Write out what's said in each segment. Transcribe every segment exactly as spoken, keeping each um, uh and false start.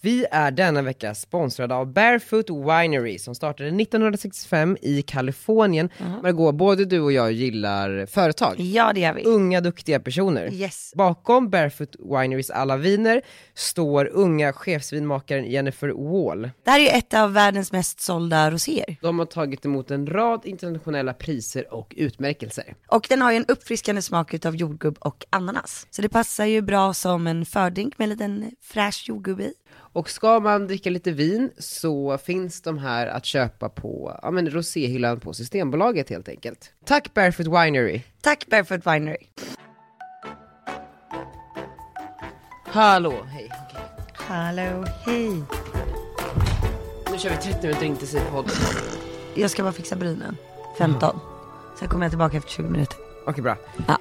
Vi är denna vecka sponsrade av Barefoot Winery som startade nittonhundrasextiofem i Kalifornien. Uh-huh. Margot, både du och jag gillar företag. Ja, det gör vi. Unga, duktiga personer. Yes. Bakom Barefoot Winerys alla viner står unga chefsvinmakaren Jennifer Wall. Det här är ju ett av världens mest sålda roséer. De har tagit emot en rad internationella priser och utmärkelser. Och den har ju en uppfriskande smak utav jordgubb och ananas. Så det passar ju bra som en fördrink med en liten fräsch jordgubb i. Och ska man dricka lite vin så finns de här att köpa på ja, men roséhyllan på Systembolaget helt enkelt. Tack Barefoot Winery. Tack Barefoot Winery. Hallå, hej. Okay. Hallå, hej. Nu kör vi trettio minuter intensivpodd. Jag ska bara fixa brynen. femton. Mm. Sen kommer jag tillbaka efter tjugo minuter. Okej, okay, bra. Ja.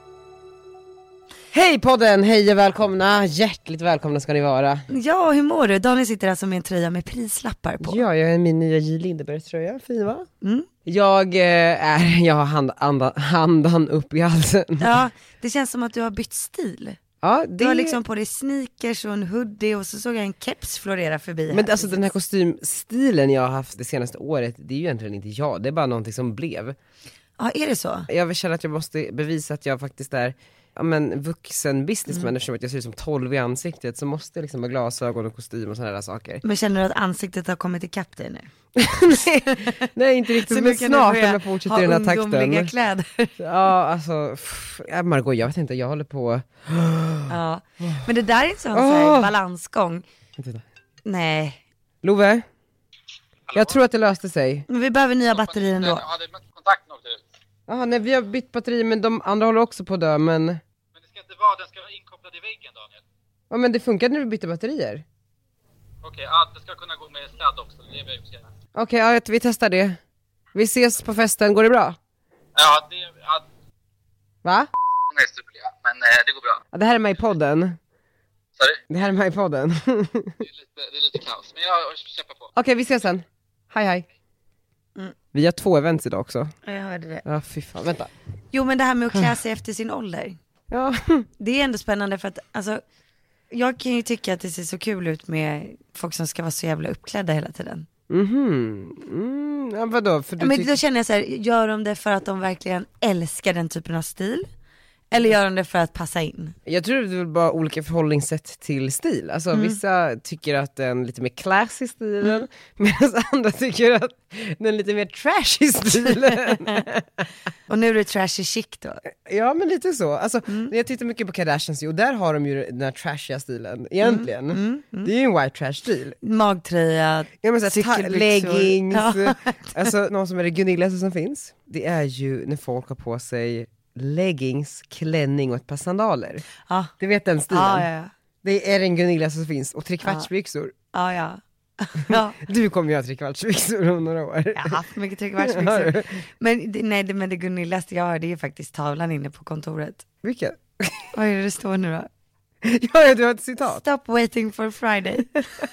Hej podden, hej och välkomna. Hjärtligt välkomna ska ni vara. Ja, hur mår du? Daniel sitter alltså med en tröja med prislappar på. Ja, jag är min nya J. Lindeberg-tröja. Fin va? Mm. Jag eh, är, jag har hand, anda, handan upp i halsen. Ja, det känns som att du har bytt stil. Ja, det... Du har liksom på dig sneakers och en hoodie och så såg jag en keps florera förbi här. Men alltså den här kostymstilen jag har haft det senaste året, det är ju egentligen inte jag. Det är bara någonting som blev. Ja, är det så? Jag vill känna att jag måste bevisa att jag faktiskt är ja, men vuxen businessman mm. eftersom att jag ser ut som tolv i ansiktet så måste jag liksom ha glasögon och kostym och sådana där saker. Men känner du att ansiktet har kommit ikapp dig nu? nej, nej, inte riktigt. Så men snart om jag fortsätter i den här takten. Ha ungdomliga kläder. ja, alltså, pff, Margot, jag vet inte, jag håller på. ja, men det där är inte sån oh. balansgång. Nej. Love, jag tror att det löste sig. Men vi behöver nya batterier ändå. Ja, det är kontakten åkte ut. Jaha, nej, vi har bytt batteri men de andra håller också på att dö, men... Men det ska inte vara, den ska vara inkopplad i väggen, Daniel. Ja, men det funkar när vi bytte batterier. Okej, okay, ja, det ska kunna gå med sladd också, det är vi Okej, okay, ja, vi testar det. Vi ses på festen, går det bra? Ja, det... Ja. Va? Hon är stupliga, men eh, det går bra. Ja, det här är mig i podden. Sorry? Det här är mig i podden. det, är lite, det är lite kaos, men jag kämpar på. Okej, okay, vi ses sen. Hej, hej. Mm. Vi har två events idag också. Jag hörde det. Ja, fy fan, vänta. Jo, men det här med att klä sig efter sin ålder. Ja. Det är ändå spännande för att, alltså, jag kan ju tycka att det ser så kul ut med folk som ska vara så jävla uppklädda hela tiden. Mhm. Mm, ja, vadå? För du men tyck- då känner jag så här, gör de det för att de verkligen älskar den typen av stil? Eller gör de det för att passa in? Jag tror det är bara olika förhållningssätt till stil. Alltså mm. vissa tycker att den är lite mer classy stilen. Mm. Medan andra tycker att den är lite mer trashy stilen. Och nu är det trashy chic då? Ja, men lite så. Alltså, mm. jag tittar mycket på Kardashians och där har de ju den här trashiga stilen. Egentligen. Mm. Mm. Mm. Det är ju en white trash stil. Magtröja, ja, men så här, leggings. Ja. Alltså någon som är det Gunillas som finns. Det är ju när folk har på sig leggings, klänning och ett par sandaler. Ja. Du vet den stilen. Ja, ja, ja. Det är en Gunilla som finns. Och trekvartsbyxor. Ja, ja. ja. Du kommer ju ha trekvartsbyxor om några år. Jag har haft mycket trekvartsbyxor. men, nej, det, men det Gunillas jag har, det är ju faktiskt tavlan inne på kontoret. Vilken? Vad är det det står nu då? Ja, du har ett citat. Stop waiting for Friday.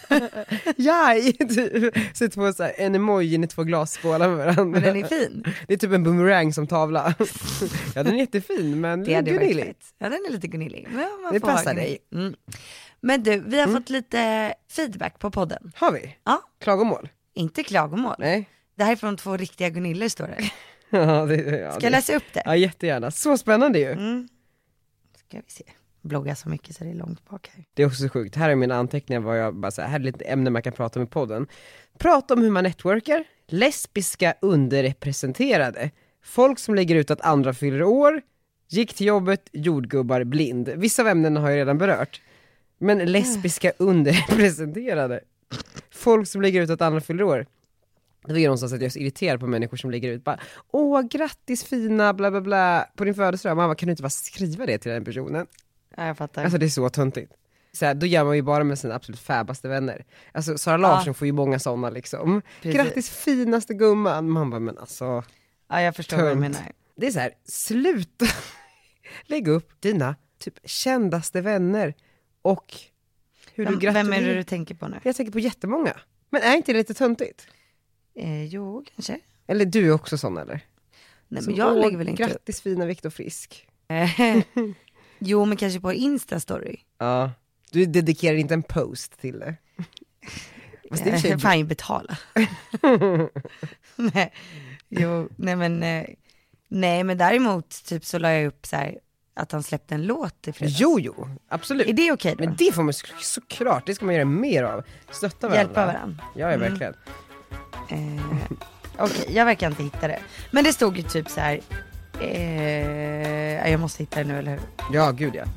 ja, du sätter på så här, en emoji i två glasskålar med varandra. Men den är fin. Det är typ en boomerang som tavla. ja, den är jättefin, men det är gunillig. Ja, den är lite gunillig. Men man det får passar dig. Mm. Men du, vi har mm. fått lite feedback på podden. Har vi? Ja. Klagomål? Inte klagomål. Nej. Det här är från två riktiga guniller, står det. ja, det ja, Ska det. jag läsa upp det? Ja, jättegärna. Så spännande ju. Mm. Ska vi se. Blogga så mycket så det är långt bak här. Det är också så sjukt. Här är mina anteckningar var jag bara så här, här är lite ämne man kan prata om i podden. Prata om hur man networkar, lesbiska underrepresenterade, folk som lägger ut att andra fyller år, gick till jobbet, jordgubbar, blind. Vissa av ämnena har jag redan berört. Men lesbiska underrepresenterade, folk som lägger ut att andra fyller år. Det var ju någonstans att jag är så irriterad på människor som lägger ut bara, åh grattis fina bla bla bla på din födelsedag. Mamma, kan du inte bara skriva det till den personen? Ja, jag fattar. Alltså det är så töntigt. Så här, då gör man ju bara med sina absolut fäbaste vänner. Alltså Sara Larsson ja. får ju många sådana liksom. Precis. Grattis finaste gumman. Man bara, men alltså. Ja, jag förstår tönt. vad du menar. Det är så här, sluta. Lägg upp dina typ kändaste vänner. Och hur vem, du gratulerar. Vem är det du tänker på nu? Jag tänker på jättemånga. Men är inte det lite töntigt? Eh, jo, kanske. Eller du är också sån eller? Nej, så, men jag åh, lägger väl inte grattis upp. fina Viktor Frisk. Jo, men kanske på Insta-story. Ja. Du dedikerar inte en post till det. Fast det är i och för sig- Fan betala. nej. Jo, nej men eh, nej men däremot typ så la jag upp så här att han släppte en låt i fredags. Jo, jo, absolut. Är det okej då? Men det får man så- såklart, det ska man göra mer av. Stötta varandra. Hjälpa varandra. Ja, ja, verkligen. Eh, Okej, jag verkar inte hitta det. Men det stod ju typ så här. Eh, jag måste hitta det nu, eller hur? Ja, gud ja.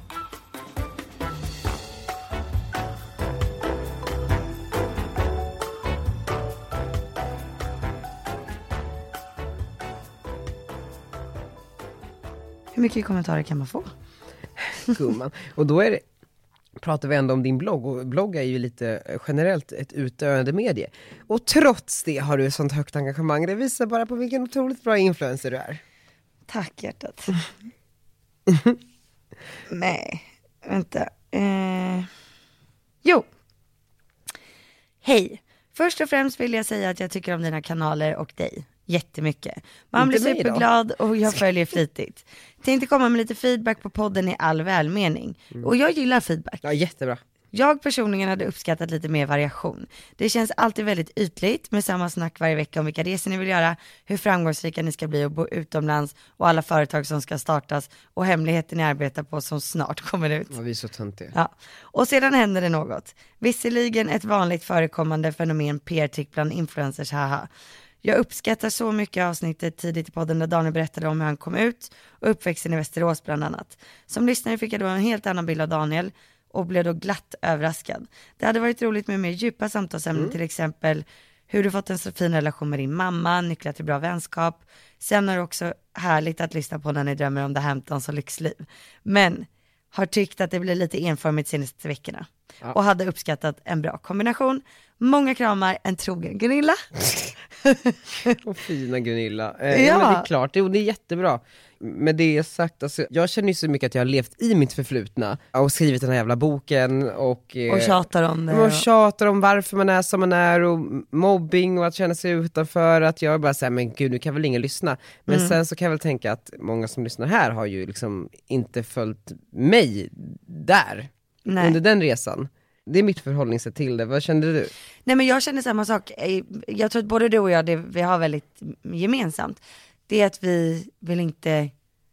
Hur mycket kommentarer kan man få? Gumman. Och då är det, pratar vi ändå om din blogg, och blogg är ju lite generellt ett utdöende medie. Och trots det har du ett sånt högt engagemang. Det visar bara på vilken otroligt bra influencer du är. Tack hjärtat. Nej, vänta. Eh... Jo. Hej. Först och främst vill jag säga att jag tycker om dina kanaler och dig. Jättemycket. Man Inte blir mig då. superglad och jag följer flitigt. Tänkte komma med lite feedback på podden i all välmening. Mm. Och jag gillar feedback. Ja, jättebra. Jag personligen hade uppskattat lite mer variation. Det känns alltid väldigt ytligt med samma snack varje vecka om vilka resor ni vill göra, hur framgångsrika ni ska bli och bo utomlands och alla företag som ska startas och hemligheten ni arbetar på som snart kommer ut. Ja, vi är så töntiga. Ja. Och sedan händer det något. Visserligen ett vanligt förekommande fenomen P R-trick bland influencers, haha. Jag uppskattar så mycket avsnittet tidigt i podden där Daniel berättade om hur han kom ut och uppväxten i Västerås bland annat. Som lyssnare fick jag då en helt annan bild av Daniel och blev då glatt överraskad. Det hade varit roligt med mer djupa samtalsämnen, mm. till exempel hur du fått en så fin relation med din mamma, nycklar till bra vänskap. Sen är det också härligt att lyssna på när ni drömmer om The Hamptons och lyxliv. Men har tyckt att det blir lite enformigt senaste veckorna. Ja. Och hade uppskattat en bra kombination. Många kramar, en trogen Gunilla. Och fina Gunilla. Eh, ja. Men det är klart, det, det är jättebra. Med det sagt, alltså, jag känner ju så mycket att jag har levt i mitt förflutna och skrivit den här jävla boken och, eh, och tjatar om det. Och tjatar om varför man är som man är och mobbing och att känna sig utanför. Att jag bara säger, men gud, nu kan väl ingen lyssna. Men mm. sen så kan jag väl tänka att många som lyssnar här har ju liksom inte följt mig där. Nej. Under den resan. Det är mitt förhållningssätt till det. Vad kände du? Nej, men jag känner samma sak. Jag tror att både du och jag, det vi har väldigt gemensamt. Det är att vi vill inte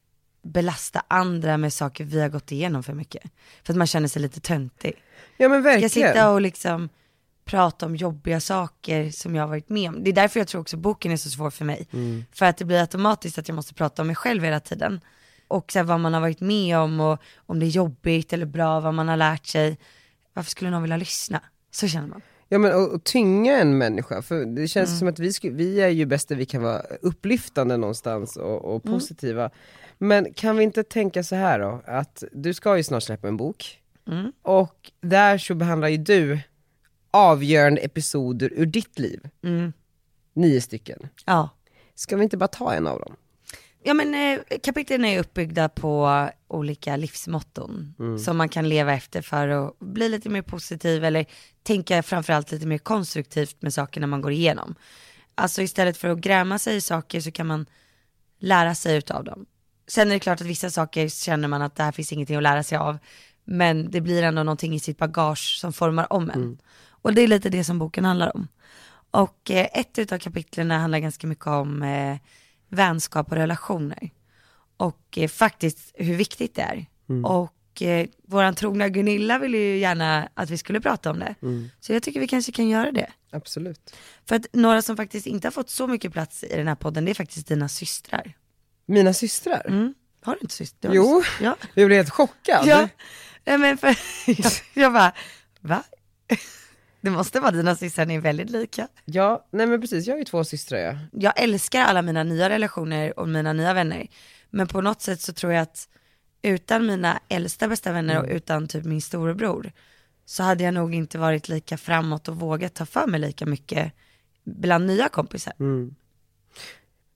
belasta andra med saker vi har gått igenom för mycket. För att man känner sig lite töntig. Ja, men verkligen. Jag sitter och liksom prata om jobbiga saker som jag har varit med om. Det är därför jag tror också boken är så svår för mig. Mm. För att det blir automatiskt att jag måste prata om mig själv hela tiden. Och så här, vad man har varit med om och om det är jobbigt eller bra, vad man har lärt sig. Varför skulle någon vilja lyssna? Så känner man. Ja, men och, och tynga en människa, för det känns mm. som att vi, sku, vi är ju bäst där vi kan vara upplyftande någonstans och, och positiva. Mm. Men kan vi inte tänka så här då, att du ska ju snart släppa en bok. Mm. Och där så behandlar ju du avgörande episoder ur ditt liv. Mm. Nio stycken. Ja. Ska vi inte bara ta en av dem? Ja, men eh, kapitlen är uppbyggda på olika livsmotton mm. som man kan leva efter för att bli lite mer positiv eller tänka framförallt lite mer konstruktivt med saker när man går igenom. Alltså istället för att gräma sig i saker så kan man lära sig utav dem. Sen är det klart att vissa saker känner man att det här finns ingenting att lära sig av, men det blir ändå någonting i sitt bagage som formar om en. Mm. Och det är lite det som boken handlar om. Och eh, ett utav kapitlen handlar ganska mycket om eh, vänskap och relationer. Och eh, faktiskt hur viktigt det är. Mm. Och eh, våran trogna Gunilla ville ju gärna att vi skulle prata om det. Mm. Så jag tycker vi kanske kan göra det. Absolut. För att några som faktiskt inte har fått så mycket plats i den här podden, det är faktiskt dina systrar. Mina systrar? Mm. Har du inte systrar? Jo, ja. Jag blev helt chockad. Ja, Nej, men för, jag, jag bara, va? Det måste vara dina systrar, ni är väldigt lika. Ja, nej men precis, jag har ju två systrar. Ja. Jag älskar alla mina nya relationer och mina nya vänner. Men på något sätt så tror jag att utan mina äldsta bästa vänner mm. och utan typ min storebror så hade jag nog inte varit lika framåt och vågat ta för mig lika mycket bland nya kompisar. Mm.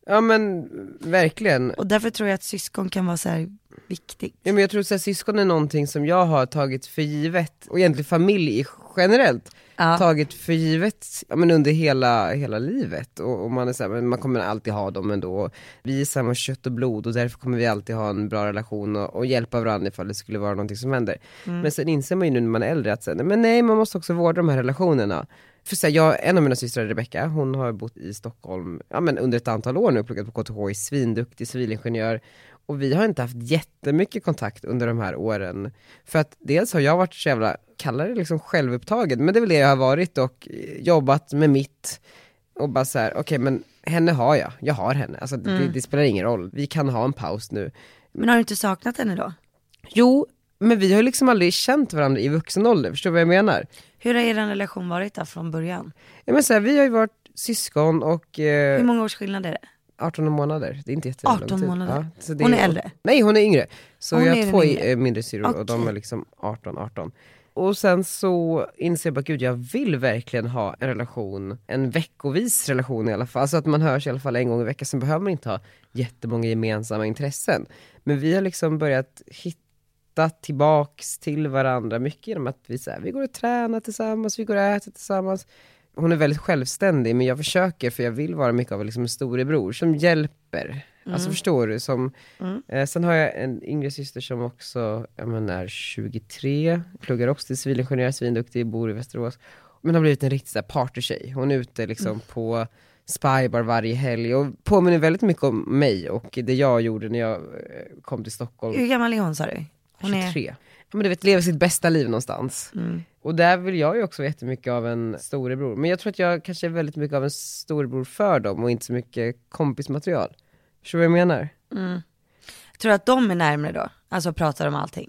Ja men verkligen. Och därför tror jag att syskon kan vara så här viktigt. Ja, men jag tror att syskon är någonting som jag har tagit för givet, och egentligen familj i generellt Ja. tagit för givet, ja, men under hela, hela livet, och, och man är så här, men man kommer alltid ha dem ändå. Vi är samma kött och blod, och därför kommer vi alltid ha en bra relation och, och hjälpa varandra ifall det skulle vara någonting som händer. Mm. Men sen inser man ju nu när man är äldre att säga, men nej, man måste också vårda de här relationerna. För så här, jag, en av mina systrar, Rebecca, hon har bott i Stockholm ja, men under ett antal år nu, pluggat på K T H, är svinduktig civilingenjör. Och vi har inte haft jättemycket kontakt under de här åren. För att dels har jag varit så jävla, kallar det liksom självupptagen, men det är väl det jag har varit, och jobbat med mitt. Och bara så här, okej okay, men henne har jag, jag har henne. Alltså mm. det, det spelar ingen roll, vi kan ha en paus nu. Men har du inte saknat henne då? Jo, men vi har ju liksom aldrig känt varandra i vuxen ålder, förstår du vad jag menar? Hur har er relation varit där från början? Ja, men så här, vi har ju varit syskon och... Eh, Hur många års skillnad är det? arton månader, det är inte jättelång tid. arton månader? Ja, så det hon är är äldre? Nej, hon är yngre. Så hon jag har två yngre. mindre syror okay. Och de är liksom arton arton. Och sen så inser jag bara, gud, jag vill verkligen ha en relation, en veckovis relation i alla fall. Alltså att man hörs i alla fall en gång i veckan, sen behöver man inte ha jättemånga gemensamma intressen. Men vi har liksom börjat hitta tillbaks till varandra mycket genom att vi, så här, vi går och tränar tillsammans, vi går och äter tillsammans. Hon är väldigt självständig, men jag försöker, för jag vill vara mycket av liksom en storebror som hjälper. Mm. Alltså förstår du? Som, mm. eh, sen har jag en yngre syster som också jag menar, är tjugotre, pluggar också till civilingenjör, svinduktig, bor i Västerås. Men har blivit en riktig så här partytjej. Hon är ute liksom mm. på spybar varje helg och påminner väldigt mycket om mig och det jag gjorde när jag kom till Stockholm. Hur gammal är hon, sa du? Hon är tjugotre. Ja, men du vet, lever sitt bästa liv någonstans. Mm. Och där vill jag ju också vara jättemycket av en storebror. Men jag tror att jag kanske är väldigt mycket av en storebror för dem och inte så mycket kompismaterial. Förstår du vad jag menar? Mm. Jag tror att de är närmare då? Alltså pratar om allting?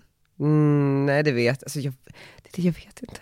Mm, nej, det vet alltså jag, det, jag vet inte.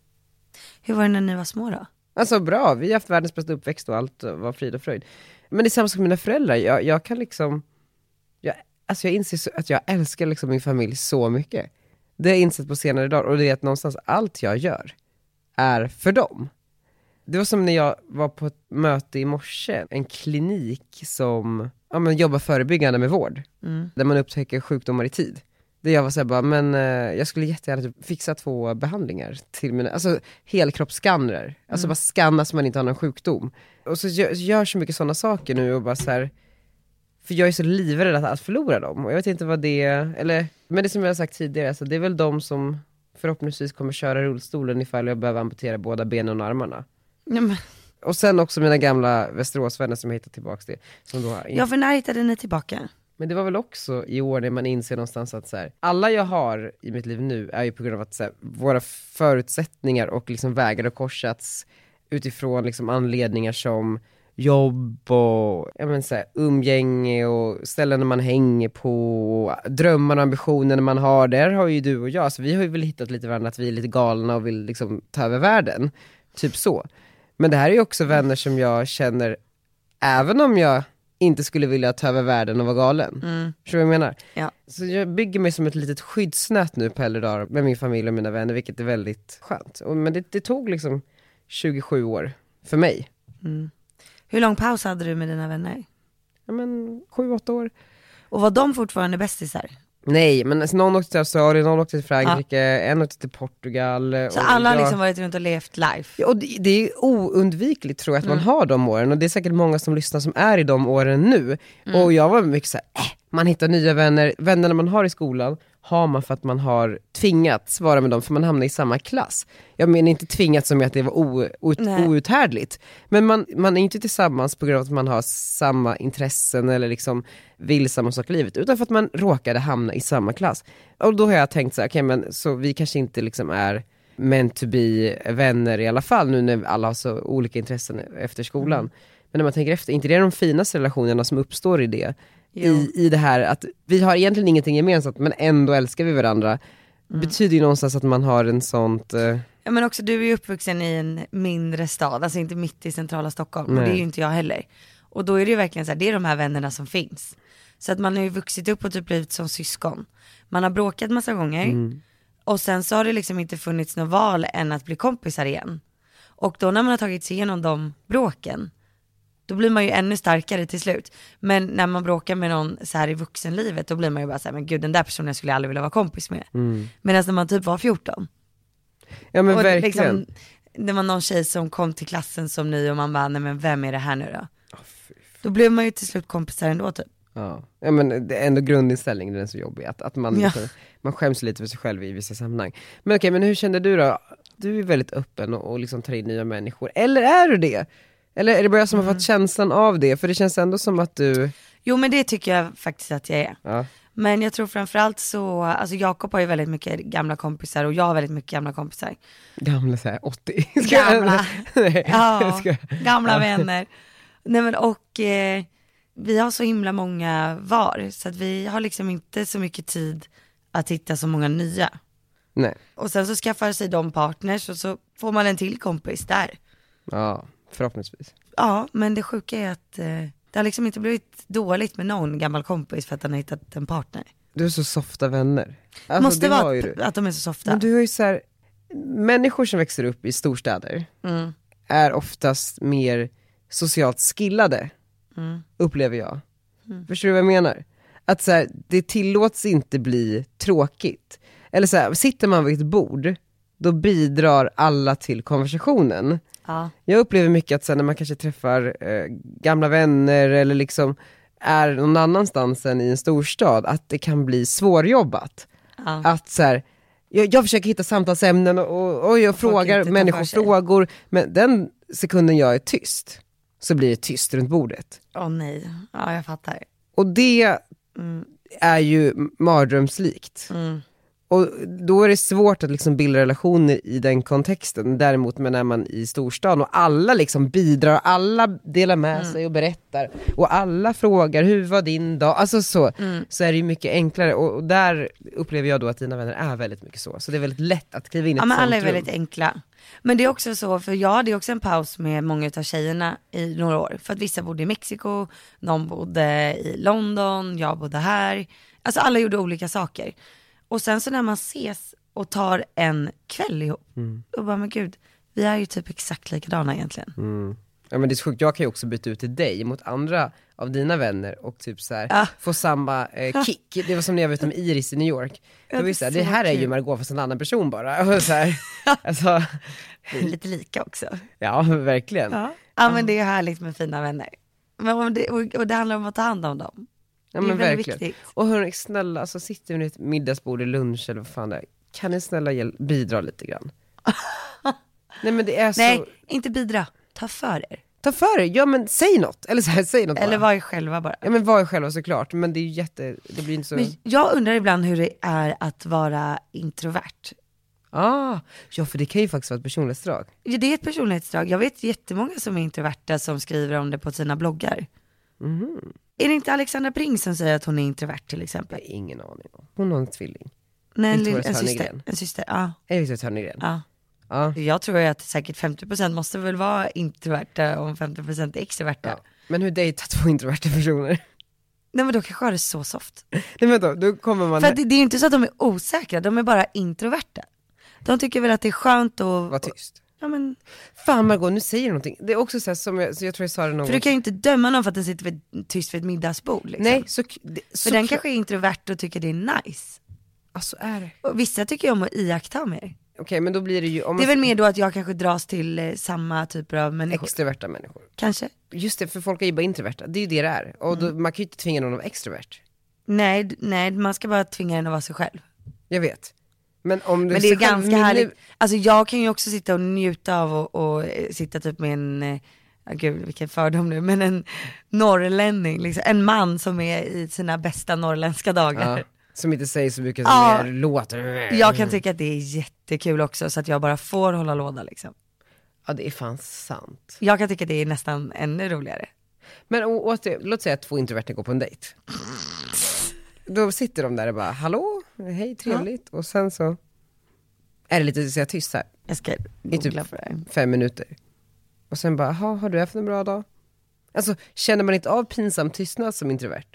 Hur var det när ni var små då? Alltså bra, vi har haft världens bästa uppväxt och allt var frid och fröjd. Men det är samma som mina föräldrar. Jag, jag kan liksom jag, alltså jag inser så, att jag älskar liksom min familj så mycket. Det har jag insett på senare dagar. Och det är att någonstans allt jag gör är för dem. Det var som när jag var på ett möte i morse. En klinik som ja, men jobbar förebyggande med vård. Mm. Där man upptäcker sjukdomar i tid. Det jag var så här bara, men eh, jag skulle jättegärna typ fixa två behandlingar till mina, alltså helkroppsskanner. Alltså mm. bara skanna så man inte har någon sjukdom. Och så gör, gör så mycket sådana saker nu och bara så här. För jag är så livrädd att, att förlora dem. Och jag vet inte vad det är, eller, men det som jag har sagt tidigare, alltså, det är väl de som förhoppningsvis kommer köra rullstolen ifall jag behöver amputera båda benen och armarna. Mm. Och sen också mina gamla Västeråsvänner som jag hittat tillbaka till. Som då har ja, för när hittade ni tillbaka? Men det var väl också i år när man inser någonstans att så här, alla jag har i mitt liv nu är ju på grund av att så här, våra förutsättningar och liksom vägar har korsats utifrån liksom anledningar som jobb och jag men, så här, umgänge och ställen man hänger på och drömmar och ambitioner man har. Där har ju du och jag, så vi har ju väl hittat lite varandra att vi är lite galna och vill liksom ta över världen. Typ så. Men det här är ju också vänner som jag känner, även om jag inte skulle vilja ta över världen och vara galen. Mm. Förstår du vad jag menar? Ja. Så jag bygger mig som ett litet skyddsnät nu på äldre dagar med min familj och mina vänner, vilket är väldigt skönt. Och, men det, det tog liksom tjugosju år för mig. Mm. Hur lång paus hade du med dina vänner? Ja men sju, åtta år. Och var de fortfarande bästisar? Nej, men alltså, någon åkte till Australien, någon åkte till Frankrike, ja. En åkte till Portugal. Så alla har jag... liksom varit runt och levt life? Ja, och det, det är oundvikligt tror jag att mm. man har de åren. Och det är säkert många som lyssnar som är i de åren nu. Mm. Och jag var mycket så här, äh, man hittar nya vänner. Vännerna man har i skolan har man för att man har tvingats vara med dem, för man hamnar i samma klass. Jag menar inte tvingats som att det var o, o, outhärdligt. Men man, man är inte tillsammans på grund av att man har samma intressen eller liksom vill samma sak i livet, utan för att man råkade hamna i samma klass. Och då har jag tänkt så här, okej, men så vi kanske inte liksom är meant to be vänner i alla fall nu när alla har så olika intressen efter skolan. Mm. Men när man tänker efter, inte det är de finaste relationerna som uppstår i det. I, I det här att vi har egentligen ingenting gemensamt men ändå älskar vi varandra. Mm. Betyder ju någonstans att man har en sånt uh... Ja, men också du är ju uppvuxen i en mindre stad, alltså inte mitt i centrala Stockholm. Nej. Och det är ju inte jag heller. Och då är det ju verkligen så här, det är de här vännerna som finns. Så att man har ju vuxit upp och typ blivit som syskon. Man har bråkat massa gånger mm. och sen så har det liksom inte funnits något val än att bli kompisar igen. Och då när man har tagit sig igenom de bråken, då blir man ju ännu starkare till slut. Men när man bråkar med någon så här i vuxenlivet, då blir man ju bara så här, men gud, den där personen skulle jag aldrig vilja vara kompis med. Mm. Medan när man typ var fjorton. Ja men och verkligen. Liksom, det var någon tjej som kom till klassen som ny och man bara, nej men vem är det här nu då? Oh, då blev man ju till slut kompisar ändå typ. Ja. Ja men det är ändå grundinställningen, den är så jobbig. Att, att man, Ja. liksom, man skäms lite för sig själv i vissa sammanhang. Men okej, men hur kände du då? Du är väldigt öppen och, och liksom tar in nya människor. Eller är du det? Eller är det bara jag som Mm. har fått känslan av det? För det känns ändå som att du... Jo men det tycker jag faktiskt att jag är. Ja. Men jag tror framförallt så, alltså Jakob har ju väldigt mycket gamla kompisar och jag har väldigt mycket gamla kompisar. Gamla såhär åttio. Gamla. Nej, Ja, jag ska... gamla vänner. Nej men och eh, vi har så himla många var, så att vi har liksom inte så mycket tid att hitta så många nya. Nej. Och sen så skaffar sig de partners och så får man en till kompis där. Ja, förhoppningsvis. Ja, men det sjuka är att eh, det har liksom inte blivit dåligt med någon gammal kompis för att han har hittat en partner. Du är så softa vänner. Det Alltså, måste det har vara ju du. att de är så softa. Men du har ju så här, människor som växer upp i storstäder Mm. är oftast mer socialt skillade, Mm. upplever jag. Förstår du vad jag menar? Att så här, det tillåts inte bli tråkigt. Eller så här, sitter man vid ett bord, då bidrar alla till konversationen. Ja. Jag upplever mycket att så här, när man kanske träffar eh, gamla vänner eller liksom är någon annanstans än i en storstad, att det kan bli svårjobbat. Ja. Att så här, jag, jag försöker hitta samtalsämnen och, och, och jag Folk frågar inte tar människor för sig. frågor, men den sekunden jag är tyst så blir det tyst runt bordet. Åh nej, ja jag fattar. Och det Mm. är ju mardrömslikt. Mm. Och då är det svårt att liksom bilda relationer i den kontexten. Däremot men när man i storstan och alla liksom bidrar, alla delar med Mm. sig och berättar och alla frågar hur var din dag, alltså så, Mm. så är det ju mycket enklare. Och, och där upplever jag då att dina vänner är väldigt mycket så. Så det är väldigt lätt att kliva in i Ja ett men sånt alla är rum. väldigt enkla. Men det är också så, för jag hade också en paus med många av tjejerna i några år. För att vissa bodde i Mexiko, någon bodde i London, jag bodde här. Alltså alla gjorde olika saker. Och sen så när man ses och tar en kväll ihop, Mm. och bara men gud, vi är ju typ exakt likadana egentligen. Mm. Ja men det är så sjukt, jag kan ju också byta ut till dig mot andra av dina vänner och typ så här, Ja. få samma eh, kick. Det var som när jag vet om Iris i New York. Ja, Då det var är det, så här, så det här är ju kul. Margot fast en annan person bara. Och så här, alltså, Vi är lite lika också. ja verkligen. Ja, ja men det är härligt med fina vänner. Men om det, och, och det handlar om att ta hand om dem. Ja, det är men väldigt verkligen. viktigt. Och hörni, snälla, alltså, sitter vi vid ett middagsbord i lunch eller vad fan det är, kan ni snälla hjäl- bidra lite grann? Nej men det är så, Nej, inte bidra. Ta för er. ta för er, ja men säg något, eller så här, säg något Eller bara. var er själva bara. Ja men var er själva såklart, men det är ju jätte, det blir inte så... Men jag undrar ibland hur det är att vara introvert. Ah, ja för det kan ju faktiskt vara ett personlighetsdrag. Ja, det är ett personlighetsdrag. Jag vet jättemånga som är introverta som skriver om det på sina bloggar. Mhm. Är det inte Alexandra Pring som säger att hon är introvert till Jag exempel? har ingen aning om. Hon har en tvilling. Nej, en, Victoria lill- en syster. Törnegren. En syster, ja. Är det Victoria Törnegren? ja. Ja. Jag tror ju att säkert femtio procent måste väl vara introverta och femtio procent extroverta. Ja. Men hur dejtar två introverta personer? Nej men då kanske har det så soft. Nej men då, då kommer man För att det, det är ju inte så att de är osäkra, de är bara introverta. De tycker väl att det är skönt att... vara tyst. Ja, men, Fan Margot, nu säger du någonting. Det är också så här som jag, så jag tror jag sa det någon för du kan ju inte döma någon för att den sitter vid, tyst vid ett middagsbord liksom. Nej, så, det, För så den kanske är introvert och tycker det är nice. Alltså är det. Och vissa tycker ju om att iaktta mer. Okej, men då blir det ju... Om Det är man- väl mer då att jag kanske dras till eh, samma typer av människor. extroverta människor. Kanske. Just det, för folk är ju bara introverta. Det är ju det det är. Och då, Mm. man kan ju inte tvinga någon att vara extrovert. Nej, d- nej, man ska bara tvinga den att vara sig själv. Jag vet. Men om du Men det är sig själv- ganska men nu- härligt. Alltså jag kan ju också sitta och njuta av och, och eh, sitta typ med en, eh, ja, gud vilken fördom nu, men en norrlänning, liksom. En man som är i sina bästa norrländska dagar. Ja, som inte säger så mycket, som Ja. mer låter. Jag kan tycka att det är jättekul också, så att jag bara får hålla låda liksom. Ja, det är fan sant. Jag kan tycka att det är nästan ännu roligare. Men å- åter, låt säga att två introverta går på en dejt. Då sitter de där och bara, hallå, hej, trevligt. Och sen så är det lite så jag tyst här, Jag ska i googla typ på det här. fem minuter. Och sen bara, "Jaha, har du haft en bra dag?" Alltså, känner man inte av pinsam tystnad som introvert?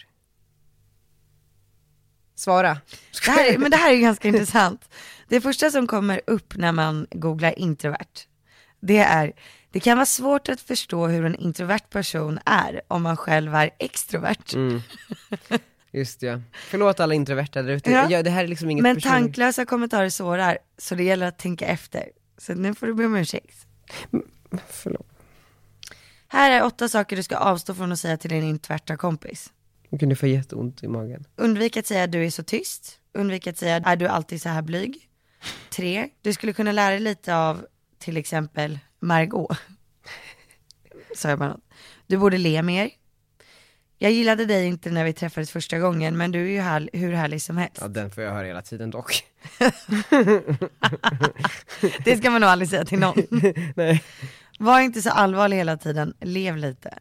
Svara. Det här, är- men det här är ju ganska intressant. Det första som kommer upp när man googlar introvert, det är, det Det kan vara svårt att förstå hur en introvert person är om man själv är extrovert. Mm. Just ja. Förlåt alla introverta där ute. Ja. Ja, det här är liksom inget Men personligt. tanklösa kommentarer sårar, så det gäller att tänka efter. Så nu får du be om ursäkt. Förlåt. Här är åtta saker du ska avstå från att säga till din introverta kompis. Nu kan du få jätteont i magen. Undvik att säga att du är så tyst. Undvik att säga är du alltid så här blyg. Tre, du skulle kunna lära dig lite av till exempel Margot. Så jag bara något. Du borde le mer. Jag gillade dig inte när vi träffades första gången, men du är ju här, hur härlig som helst. Ja, den får jag höra hela tiden dock. Det ska man nog aldrig säga till någon. Nej. Var inte så allvarlig hela tiden, lev lite.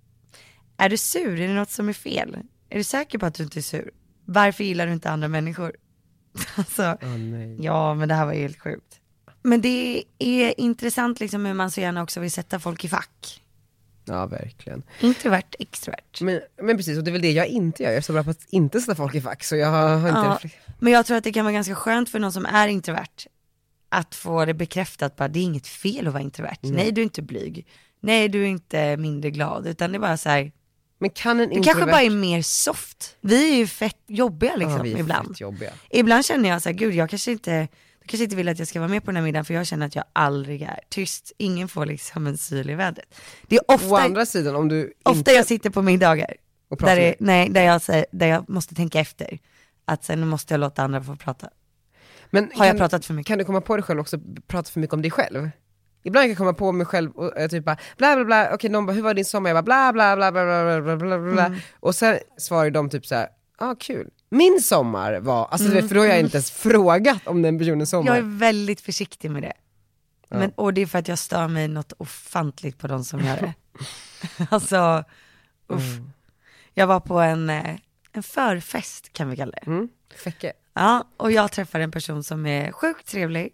Är du sur? Är det något som är fel? Är du säker på att du inte är sur? Varför gillar du inte andra människor? Alltså, Oh, nej. ja, men det här var helt sjukt. Men det är intressant liksom hur man så gärna också vill sätta folk i fack. Ja, verkligen. Introvert, extrovert. Men, men precis, och det är väl det jag inte gör. Jag är så bra på att inte sätta folk i fack, så jag har, har inte... Ja, men jag tror att det kan vara ganska skönt för någon som är introvert att få det bekräftat, bara det är inget fel att vara introvert. Mm. Nej, du är inte blyg. Nej, du är inte mindre glad, utan det är bara så här. Men kan en du introvert... kanske bara är mer soft. Vi är ju fett jobbiga liksom, ja, vi är ibland. Fett jobbiga. Ibland känner jag så här, gud jag kanske inte du kanske inte vill att jag ska vara med på den här middagen, för jag känner att jag aldrig är tyst. Ingen får liksom en syl i vädret. Det är ofta, å andra sidan, om du ofta inte... jag sitter på middagar där, det, med... nej, där, jag, säger, där jag måste tänka efter. Att sen måste jag låta andra få prata. Men har kan, jag pratat för mycket? Kan du komma på dig själv också, prata för mycket om dig själv? Ibland kan jag komma på mig själv och jag typ bara bla bla bla, okej någon bara hur var din sommar? Jag bara bla bla bla bla bla bla bla bla. Mm. Och sen svarar de typ så här, ah kul. Min sommar var, alltså mm. för då har jag inte ens frågat om den personens sommar. Jag är väldigt försiktig med det. Ja. Men, och det är för att jag stör mig något ofantligt på de som gör det. Alltså, uff. Mm. Jag var på en, en förfest kan vi kalla det. Mm. Fäcke. Ja, och jag träffade en person som är sjukt trevlig.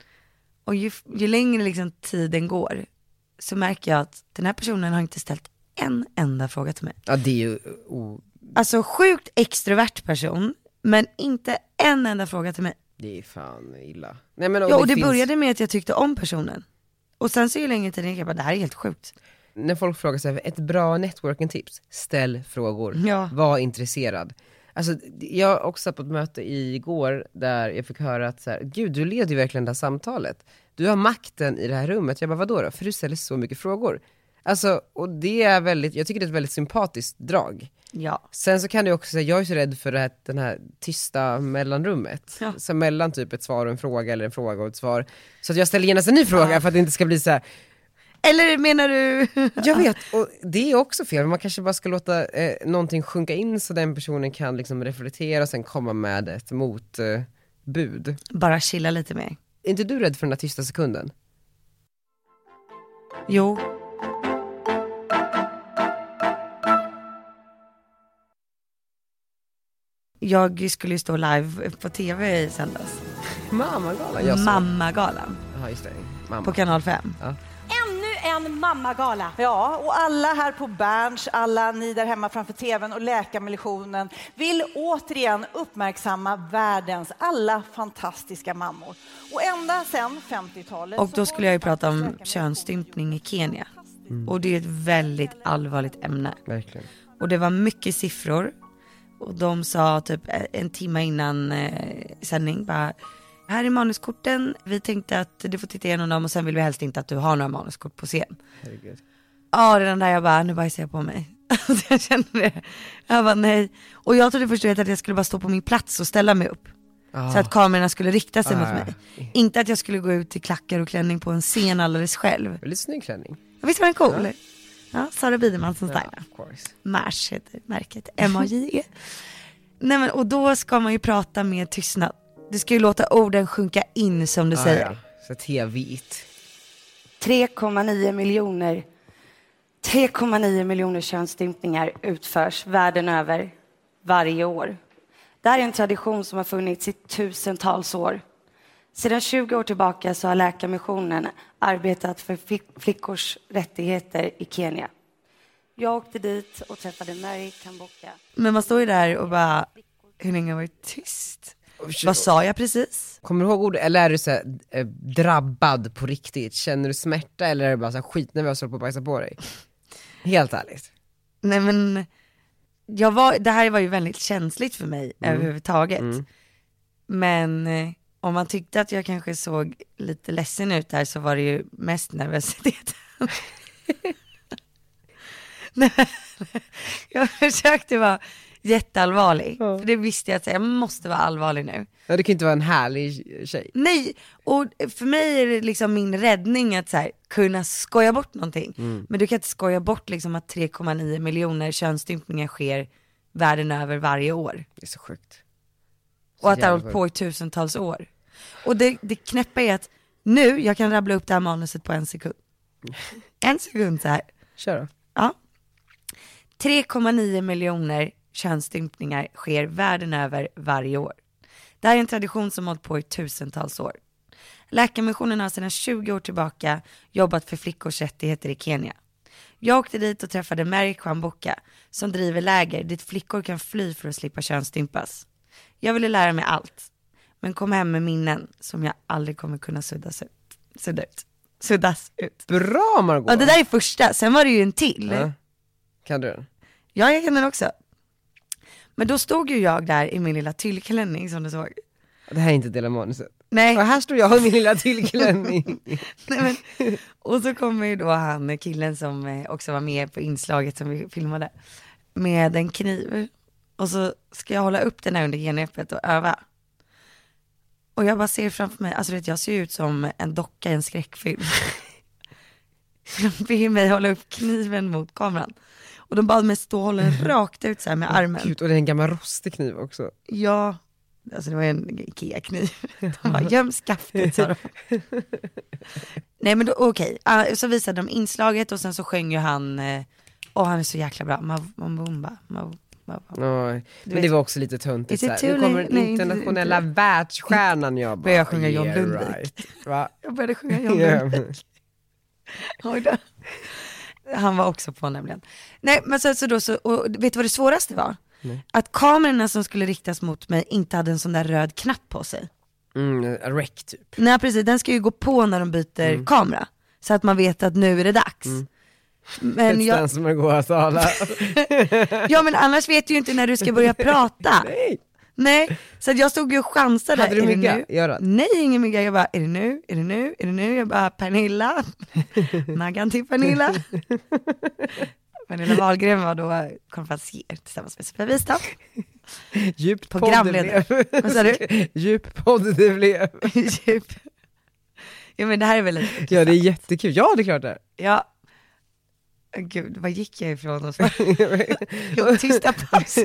Och ju, ju längre liksom tiden går så märker jag att den här personen har inte ställt en enda fråga till mig. Ja, det är ju... Oh. Alltså sjukt extrovert person, men inte en enda fråga till mig. Det är fan illa. Nej, men, och ja, det och det finns... började med att jag tyckte om personen. Och sen så ju längre tiden gick jag bara, det här är helt sjukt. När folk frågar sig ett bra networking-tips, ställ frågor. Ja. Var intresserad. Alltså, jag har också på ett möte igår där jag fick höra att så här, gud, du leder ju verkligen det här samtalet. Du har makten i det här rummet. Jag bara, vadå då? För du ställer så mycket frågor. Alltså, och det är väldigt, jag tycker det är ett väldigt sympatiskt drag. Ja. Sen så kan du också säga, jag är så rädd för det här, den här tysta mellanrummet. Ja. Så mellan typ ett svar och en fråga, eller en fråga och ett svar. Så att jag ställer genast en ny fråga ja. För att det inte ska bli så här. Eller menar du? Jag vet, och det är också fel. Man kanske bara ska låta eh, någonting sjunka in så den personen kan liksom reflektera och sen komma med ett motbud. Eh, bara chilla lite med. Är inte du rädd för den här tysta sekunden? Jo. Jag skulle ju stå live på tv i söndags. Mammagalan. Mammagalan. Ja, just det. Mamma. På kanal fem. Ja. Ännu en mammagala. Ja, och alla här på Berns, alla ni där hemma framför tvn och Läkarmissionen vill återigen uppmärksamma världens alla fantastiska mammor. Och ända sedan femtiotalet... Och då skulle jag ju prata om könsstympning i Kenya. Mm. Och det är ett väldigt allvarligt ämne. Verkligen. Och det var mycket siffror. Och de sa typ en timme innan eh, sändning bara, här är manuskorten, vi tänkte att du får titta igenom dem och sen vill vi helst inte att du har några manuskort på scen. Herregud. Ja, redan där jag bara, nu bara ser jag på mig. Alltså jag kände det. Jag bara nej. Och jag trodde först att jag skulle bara stå på min plats och ställa mig upp. Ah. Så att kamerorna skulle rikta sig ah. mot mig. Inte att jag skulle gå ut i klackar och klänning på en scen alldeles själv. Lite snygg klänning. Jag visste var den cool. Ja, ja Sara Biderman som ja, stylar. Mars heter märket. M A J E. Nej men, och då ska man ju prata med tystnad. Du ska ju låta orden sjunka in som du ah, säger. Ja. Så te-vit. tre komma nio miljoner tre komma nio miljoner könsstympningar utförs världen över varje år. Det här är en tradition som har funnits i tusentals år. Sedan tjugo år tillbaka så har Läkarmissionen arbetat för flickors rättigheter i Kenya. Jag åkte dit och träffade Mary Kamboka. Men man står ju där och bara, hur länge har varit tyst? Vad sa jag precis? Kommer du ihåg ordet? Eller är du så här, eh, drabbad på riktigt? Känner du smärta eller är det bara så här skitnervös och på att bajsa på dig? Helt ärligt. Nej men, jag var, det här var ju väldigt känsligt för mig mm. överhuvudtaget. Mm. Men eh, om man tyckte att jag kanske såg lite ledsen ut här så var det ju mest nervositet. Jag försökte vara jätteallvarlig. Ja. För det visste jag att jag måste vara allvarlig nu. Ja, det kan inte vara en härlig tjej. Nej, och för mig är det liksom min räddning att så här, kunna skoja bort någonting. Mm. Men du kan inte skoja bort liksom att tre komma nio miljoner könsstympningar sker världen över varje år. Det är så sjukt. Så och att det har hållit på i tusentals år. Och det, det knäppa är att nu, jag kan rabbla upp det här manuset på en sekund. En sekund så här. Kör då. Ja. tre komma nio miljoner könsstympningar sker världen över varje år. Det här är en tradition som har hållit på i tusentals år. Läkarmissionen har sedan tjugo år tillbaka jobbat för flickors rättigheter i Kenya. Jag åkte dit och träffade Mary Kwamboka som driver läger dit flickor kan fly för att slippa könsstympas. Jag ville lära mig allt, men kom hem med minnen som jag aldrig kommer kunna suddas ut. Sudda ut. Suddas ut. Bra Margot! Ja, det där är första, sen var det ju en till. Ja. Kan du den? Ja, jag kan den också. Men då stod ju jag där i min lilla tyllklänning som du såg. Det här är inte del av manuset. Nej. Och här står jag i min lilla tyllklänning. Nej, men, och så kommer ju då han, killen som också var med på inslaget som vi filmade, med en kniv. Och så ska jag hålla upp den här under genrepet och öva. Och jag bara ser framför mig, alltså vet, jag ser ut som en docka i en skräckfilm. De ber mig hålla upp kniven mot kameran. Och de bad mig stå och hålla den rakt ut så här med oh, armen. Gud, och det är en gammal rostig kniv också. Ja, alltså det var en Ikea-kniv. De bara, göm skaftet, sa de. Nej men då, okej. Okay. Uh, så visade de inslaget och sen så sjöng ju han, uh, och han är så jäkla bra. Mabumba, Mabumba. Oh, men det var också lite töntigt så här. Nu kommer den internationella nej, världsstjärnan. Jag bara, började sjunga John yeah, Lundvik right. Va? Jag började sjunga John Lundvik. Oj då. Han var också på nämligen. Nej, men så, så då så, och vet du vad det svåraste var? Nej. Att kamerorna som skulle riktas mot mig inte hade en sån där röd knapp på sig. Mm, en rec typ. Nej, precis. Den ska ju gå på när de byter mm. kamera. Så att man vet att nu är det dags. Mm. Men jag... som är går att tala. Ja, men annars vet du ju inte när du ska börja prata. Nej. Nej, så att jag stod ju och chansade. Hade du mygga? Nej, ingen mygga. Jag bara, är det nu? Är det nu? Är det nu? Jag bara, Pernilla. Naggan till Pernilla. Pernilla Wahlgren var då konferencier tillsammans med Sofia Wistam. Djupt podd det blev. Vad sa du? Djup podd det blev. Djup. Ja, men det här är väl lite ja, det är jättekul. Ja, det är klart det är. Ja. Gud, vad gick jag ifrån oss? Jo, tysta paus.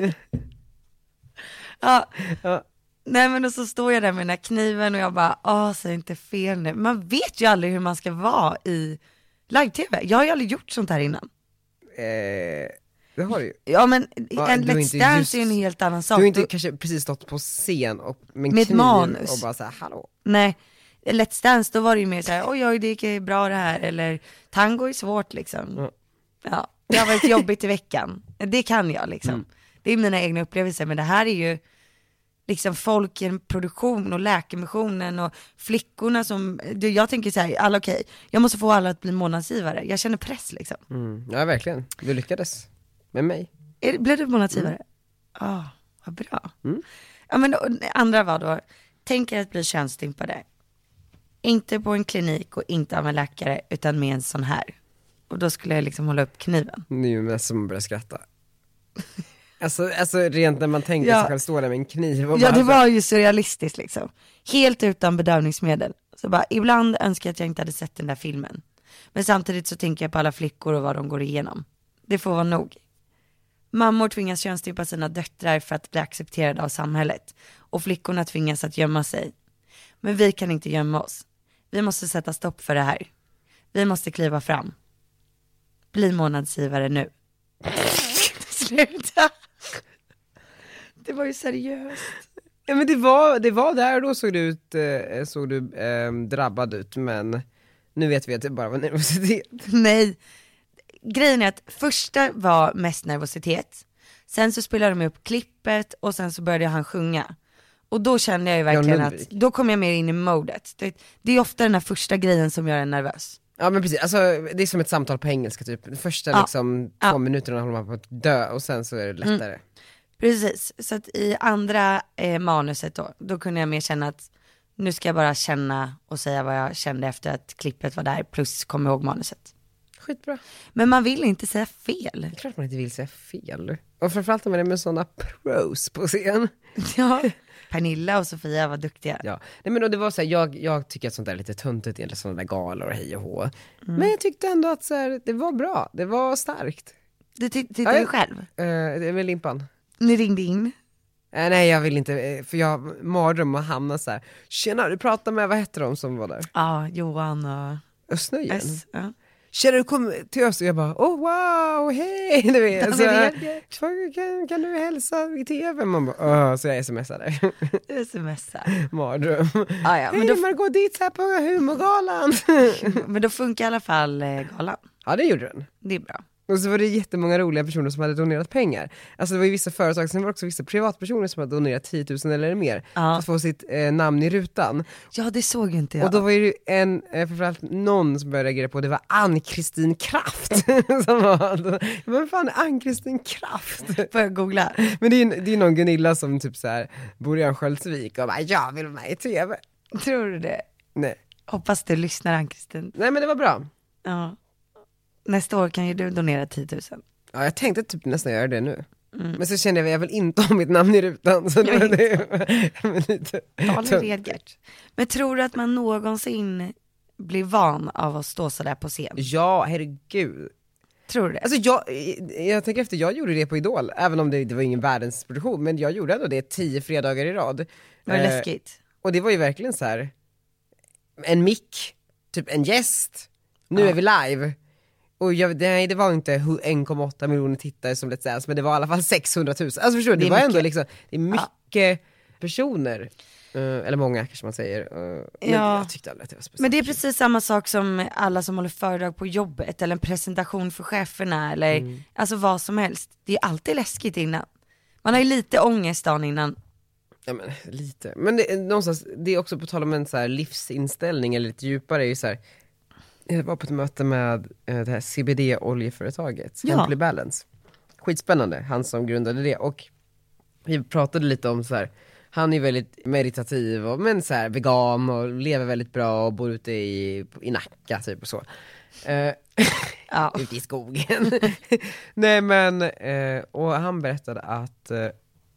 Ja. Ja. Nej, men och så står jag där med den här kniven och jag bara, åh, säg inte fel nu. Man vet ju aldrig hur man ska vara i live-tv. Jag har ju aldrig gjort sånt här innan. Eh, det har du ju. Ja, men ja, en Let's Dance just, är ju en helt annan sak. Du har inte du, kanske precis stått på scen och med, med ett manus. Och bara så här, hallå. Nej, Let's Dance, då var det ju mer så här, oj, oj, det gick bra det här. Eller tango är svårt liksom. Mm. Ja, det har varit jobbigt i veckan. Det kan jag liksom. Mm. Det är mina egna upplevelser, men det här är ju liksom folk i en produktion och läkarmissionen och flickorna som, jag tänker så här, alla okej, okay, jag måste få alla att bli månadsgivare. Jag känner press liksom. Mm. Ja, verkligen. Du lyckades med mig. Är, blev du månadsgivare? Ja, mm. oh, vad bra. Mm. Ja, men då, andra var då, tänk er att bli könsstympade. Inte på en klinik och inte av en läkare, utan med en sån här. Och då skulle jag liksom hålla upp kniven. Nu mest som börjar skratta. Alltså, alltså rent när man tänker ja. sig själv stå där med en kniv och ja, bara, det var ju surrealistiskt liksom. Helt utan bedövningsmedel. Så bara, ibland önskar jag att jag inte hade sett den där filmen. Men samtidigt så tänker jag på alla flickor och vad de går igenom. Det får vara nog. Mammor tvingas könsstympa sina döttrar för att bli accepterade av samhället. Och flickorna tvingas att gömma sig. Men vi kan inte gömma oss. Vi måste sätta stopp för det här. Vi måste kliva fram. Bli månadsgivare nu. Sluta. Det var ju seriöst. Ja, men det var, det var där och då såg du ut, eh, såg du eh, drabbad ut, men nu vet vi att det bara var nervositet. Nej, grejen är att första var mest nervositet. Sen så spelade de upp klippet och sen så började han sjunga. Och då känner jag ju verkligen att, då kommer jag mer in i modet. Det, det är ofta den här första grejen som gör en nervös. Ja men precis, alltså det är som ett samtal på engelska typ. De första ja. liksom ja. två minuterna håller man på att dö och sen så är det lättare. Mm. Precis, så att i andra eh, manuset då, då kunde jag mer känna att nu ska jag bara känna och säga vad jag kände efter att klippet var där, plus komma ihåg manuset. Skitbra. Men man vill inte säga fel. Det är klart man inte vill säga fel. Och framförallt om man är med sådana pros på scen. Ja, Pernilla och Sofia var duktiga. Ja, nej men då det var så här, jag, jag tycker att sånt där är lite tuntigt eller sådana där galor och hej och hå. Mm. Men jag tyckte ändå att så här, det var bra, det var starkt. Du ty- tyckte ja, du själv? Uh, det är med Limpan. Ni ringde in? Uh, nej jag vill inte, för jag mardröm och hamna så här. Tjena, du pratar med, vad heter de som var där? Ja, ah, Johan och... Östnöjen? S, ja. Tjena, du kom till oss och jag bara, oh wow, hej, du vet. Så, kan, kan du hälsa i tv? Man bara, oh, så jag smsade. Smsar. Mardröm. Ah, ja, hej, man går dit så här på humorgalan. Men då funkar i alla fall eh, galan. Ja, det gjorde den. Det är bra. Och så var det jättemånga roliga personer som hade donerat pengar. Alltså det var ju vissa företag, sen var det också vissa privatpersoner som hade donerat tio tusen eller mer ja. För att få sitt eh, namn i rutan. Ja, det såg inte jag. Och då var det en, eh, framförallt någon som började reagera på, det var Ann-Kristin Kraft. Som var, vad fan är Ann-Kristin Kraft? Får jag googla? Men det är, det är någon Gunilla som typ så här bor i Örnsköldsvik och bara, jag vill vara med i tv. Tror du det? Nej. Hoppas du lyssnar, Ann-Kristin. Nej, men det var bra. Ja. Nästa år kan ju du donera tio tusen. Ja, jag tänkte typ nästan göra det nu. Mm. Men så kände jag att jag vill inte ha mitt namn i rutan. Så det var det. lite Men tror du att man någonsin blir van av att stå så där på scen? Ja, herregud. Tror du det? Alltså jag, jag tänker efter, jag gjorde det på Idol. Även om det, det var ingen världens produktion. Men jag gjorde ändå det tio fredagar i rad. Var det eh, läskigt? Och det var ju verkligen så här. En mick, typ en gäst. Nu ja. Är vi live. Och jag, nej, det var inte en komma åtta miljoner tittare som Let's Dance, men det var i alla fall sexhundratusen. Alltså förstår du, det, det var mycket. Ändå liksom, det är mycket ja. Personer. Uh, eller många kanske man säger. Uh, men ja. Jag tyckte aldrig att det var speciellt. Men det är precis samma sak som alla som håller föredrag på jobbet, eller en presentation för cheferna, eller mm. alltså vad som helst. Det är alltid läskigt innan. Man har ju lite ångest dagen innan. Ja men lite. Men det, någonstans, det är också på tal om en så här livsinställning eller lite djupare, är ju så här. Jag var på ett möte med eh, det här C B D-oljeföretaget, ja. Simply Balance. Skitspännande, han som grundade det. Och vi pratade lite om så här, han är väldigt meditativ och, men så här, vegan och lever väldigt bra och bor ute i, i Nacka typ och så. Eh, ja. Ute i skogen. Nej men, eh, och han berättade att... Eh,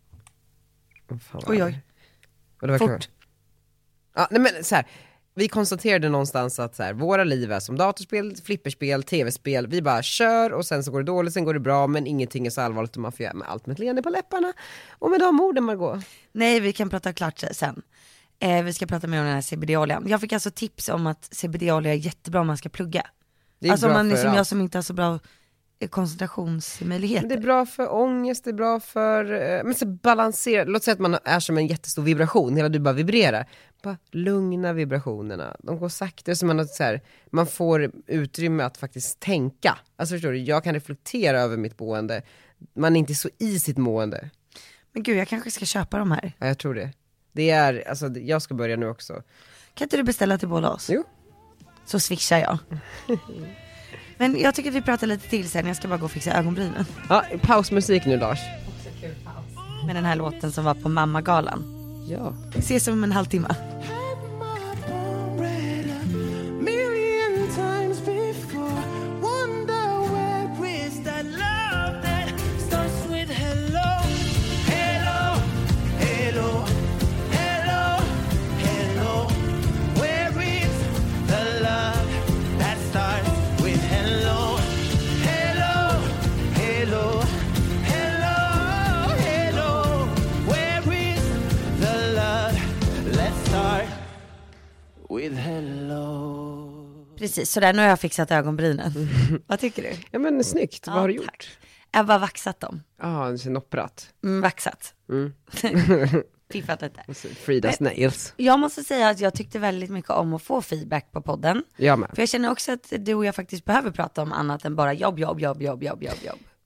fan, oj oj. Och det var fort. Klar. Ja, nej men så här. Vi konstaterade någonstans att så här, våra liv är som datorspel, flipperspel, tv-spel. Vi bara kör och sen så går det dåligt, sen går det bra. Men ingenting är så allvarligt och man får göra med allt med ett leende på läpparna. Och med de orden, Margot. Nej, vi kan prata klart sen. Eh, vi ska prata mer om den här C B D-oljan. Jag fick alltså tips om att C B D-olja är jättebra om man ska plugga. Det är alltså om man är som jag som inte har så bra koncentrationsmöjligheter. Det är bra för ångest, det är bra för men så balanserat. Låt säga att man är som en jättestor vibration, hela du bara vibrerar. Bara lugna vibrationerna. De går sakta så man har så här, man får utrymme att faktiskt tänka. Alltså förstår du, jag kan reflektera över mitt boende. Man är inte så i sitt mående. Men gud, jag kanske ska köpa de här. Ja, jag tror det. Det är alltså jag ska börja nu också. Kan inte du beställa till båda oss? Jo. Så swishar jag. Men jag tycker att vi pratar lite till sen. Jag ska bara gå och fixa ögonbrynen. Ja, pausmusik nu, Lars. Också kul paus. Med den här låten som var på Mammagalan. Ja. Ses om en halvtimme. With hello. Precis, så där nu har jag fixat ögonbrynen. Mm. Vad tycker du? Ja men snyggt, ja, vad har du tack. gjort? Jag har bara vaxat dem. Ja, ah, det ser nopprat. Mm, vaxat. Mm. Piffat lite. Fridas men, nails. Jag måste säga att jag tyckte väldigt mycket om att få feedback på podden. Jag med. För jag känner också att du och jag faktiskt behöver prata om annat än bara jobb, jobb, jobb, jobb, jobb, jobb, jobb.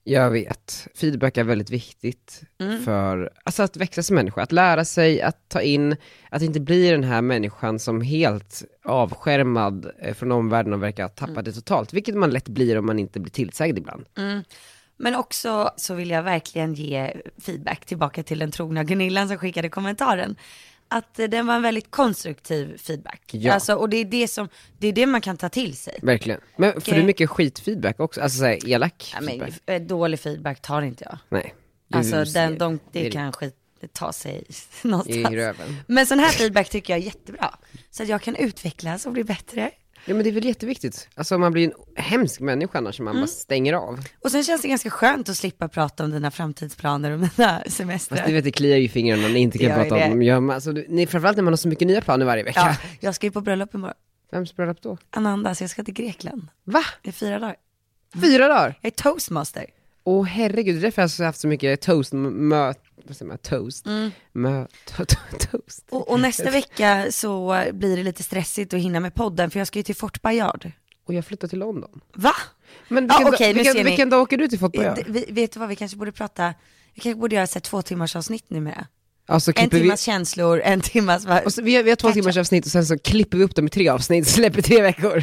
Jag vet. Feedback är väldigt viktigt Mm. för alltså att växa som människa. Att lära sig, att ta in, att inte bli den här människan som helt avskärmad eh, från omvärlden och verkar ha tappat Mm. det totalt. Vilket man lätt blir om man inte blir tillsagd ibland. Mm. Men också så vill jag verkligen ge feedback tillbaka till den trogna Gunillan som skickade kommentaren. Att eh, den var en väldigt konstruktiv feedback. Ja. Alltså, och det är det, som, det är det man kan ta till sig. Verkligen. Men får eh, du mycket skitfeedback också? Alltså såhär elak Ja, men, feedback? eh, dålig feedback tar inte jag. Nej. Du Alltså ser- den, de, det det- kan skit, ta sig i någonstans. röven. Men sån här feedback tycker jag är jättebra. Så att jag kan utvecklas och bli bättre. Ja men det är väl jätteviktigt. Alltså man blir en hemsk människa annars som man Mm. bara stänger av. Och sen känns det ganska skönt att slippa prata om dina framtidsplaner och mina semestrar. Fast du vet, det kliar ju i fingrarna när ni inte kan Det gör prata ju om det. dem. Ja, men alltså, du- ni, framförallt när man har så mycket nya planer varje vecka. Ja, jag ska ju på bröllop imorgon. Vems bröllop då? Ananda, så jag ska till Grekland Va? i fyra dagar. Fyra dagar? Jag är toastmaster. Åh herregud, det är därför jag har haft så mycket toast, mö, vad säger man, toast, Mm. mö, to, to, toast. Och, och nästa vecka så blir det lite stressigt att hinna med podden, för jag ska ju till Fort Bayard. Och jag flyttar till London. Va? Men Ja, vilken, okej, dag, nu vilken, ser ni. vilken dag åker du till Fort Eh, Boyard? d- vi, vet du vad, vi kanske borde prata, vi kanske borde göra så här, två timmars avsnitt numera. Alltså, En klipper vi, timmas känslor, en timmas... va- och så, vi, har, vi har två Catch timmars up. avsnitt och sen så klipper vi upp dem i tre avsnitt, släpper tre veckor.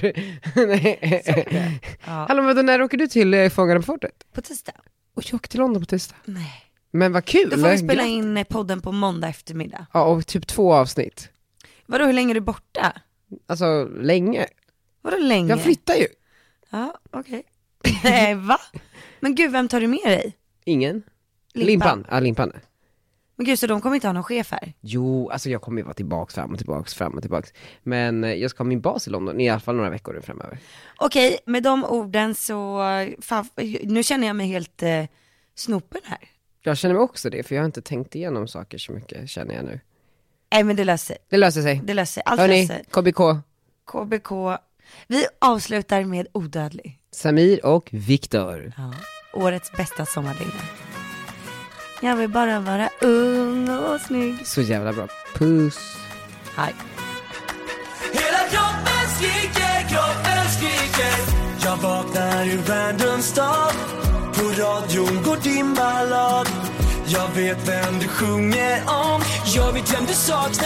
Nej. Ja. Hallå, men då, när åker du till eh, Fångarna på fortet? På tisdag? Och jag åker till London på tisdag. Nej. Men vad kul! Då får vi spela Grattis. in eh, podden på måndag eftermiddag. Ja, och typ två avsnitt. Vadå, hur länge är du borta? Alltså, länge. Vadå länge? Jag flyttar ju. Ja, okej. Nej, va? Men gud, vem tar du med dig? Ingen. Limpan. Limpan. Ja, Limpan. Men gud, så de kommer inte ha någon chef här? Jo, alltså jag kommer ju vara tillbaks, fram och tillbaks, fram och tillbaks. Men eh, jag ska ha min bas i London, i alla fall några veckor framöver. Okej, med de orden så, fan, nu känner jag mig helt eh, snopen här. Jag känner mig också det, för jag har inte tänkt igenom saker så mycket, känner jag nu. Nej, men det löser sig. Det löser sig. Det löser sig. Allt Hörni, löser sig. K B K, K B K. Vi avslutar med Odödlig. Samir och Viktor. Ja. Årets bästa sommardygn. Jag vill bara vara ung och snygg. Så jävla bra. Puss. Hej. Hela kroppen skriker, kroppen skriker. Jag vaknar ur random stad. På radion går din ballad. Jag vet vem du sjunger om. Jag vet vem du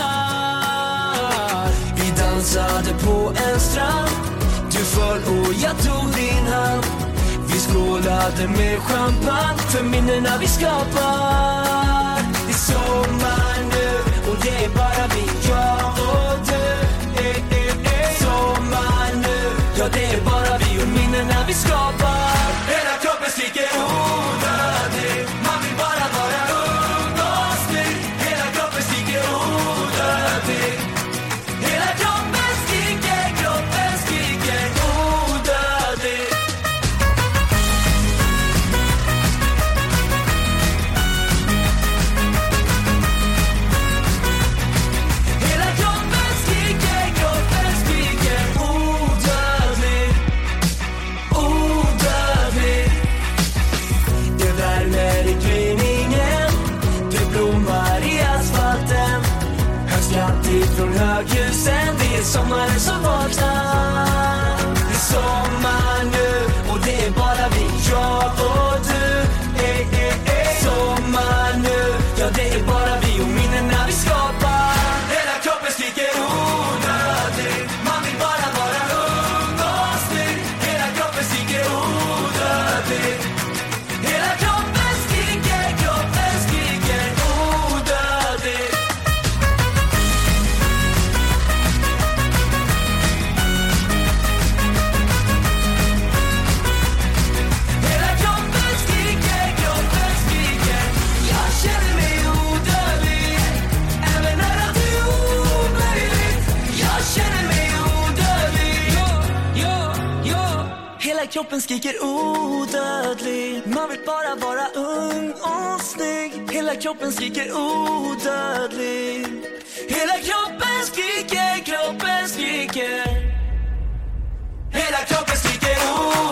saknar. Vi dansade på en strand. Du föll och jag tog din hand. Vi skålade med champagne för minnena vi skapar. Det är sommar nu och det är bara vi, jag och du. Eh, eh, eh. Sommar nu, ja det är bara vi och minnena vi skapar. Hela kroppen skriker odödlig. Man vill bara vara ung och snygg. Hela kroppen skriker odödlig. Hela kroppen skriker, kroppen skriker odödlig. Hela kroppen skriker, kroppen skriker odödlig, odödlig. Det värmer i gryningen, det blommar i asfalten. Hörs kraftigt från höghusen, det är sommaren som vaknar. Det är sommar nu och det är bara vi, jag och du. Eh, eh, eh. Sommar nu, ja det är bara vi och minnena vi skapar. Hela kroppen skriker odödlig. Man vill bara vara ung och snygg. Hela kroppen skriker odödlig. Hela kroppen skriker, kroppen skriker odödlig. Hela kroppen skriker, kroppen skriker. Jag känner mig odödlig. Även när allt är omöjligt. Jag känner mig odödlig. Ja, ja, ja. Hela kroppen skriker odödlig. Man vill bara vara ung och snygg. Hela kroppen skriker odödlig. Hela kroppen skriker, kroppen skriker. Hela kroppen skriker odödlig.